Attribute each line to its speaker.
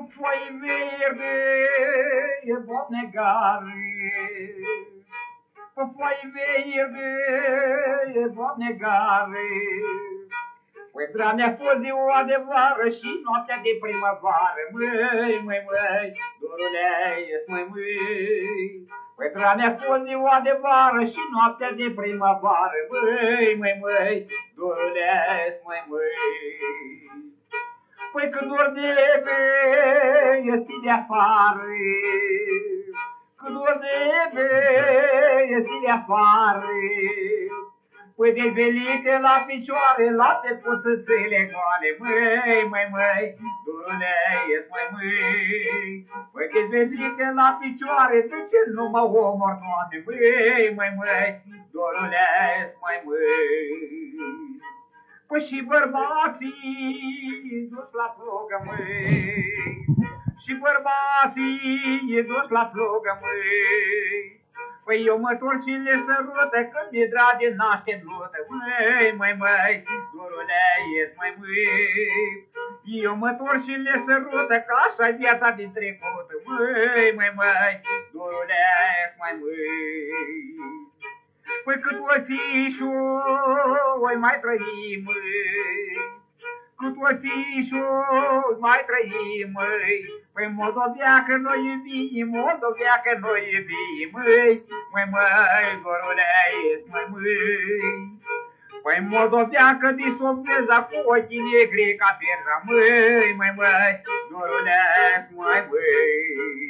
Speaker 1: foi verde e bot negare. Foi verde e bot negare. Păi, drame, a fost ziua de vară și noaptea de primăvară. Măi, doruleț, măi. Păi, drame, a fost ziua de vară și noaptea de primăvară. Măi, doruleț, măi. Păi, când ori de este de afară, când ori de este de afară, păi dezvelite la picioare, la pe puțățele goale. Măi, doruleț, măi. Păi dezvelite la picioare, de ce nu mă omor, Doamne? Măi, doruleț, măi. Păi și bărbații dus la plugă, măi. Și bărbații dus la plugă, măi. Păi eu mă torc și le sărută când mi-e drage naște blută. Măi, doruleț, măi. Eu mă torc și le sărută că așa-i viața din trecut. Măi, doruleț, măi. Păi cât o fi și oi mai trăi, măi. Cât o fi și oi mai trăi, măi. Păi moldoveacă noi iubim, moldoveacă noi iubim, măi, doruleț, măi. Păi moldoveacă din sobleza cu ochii negri ca perza, măi, doruleț, măi.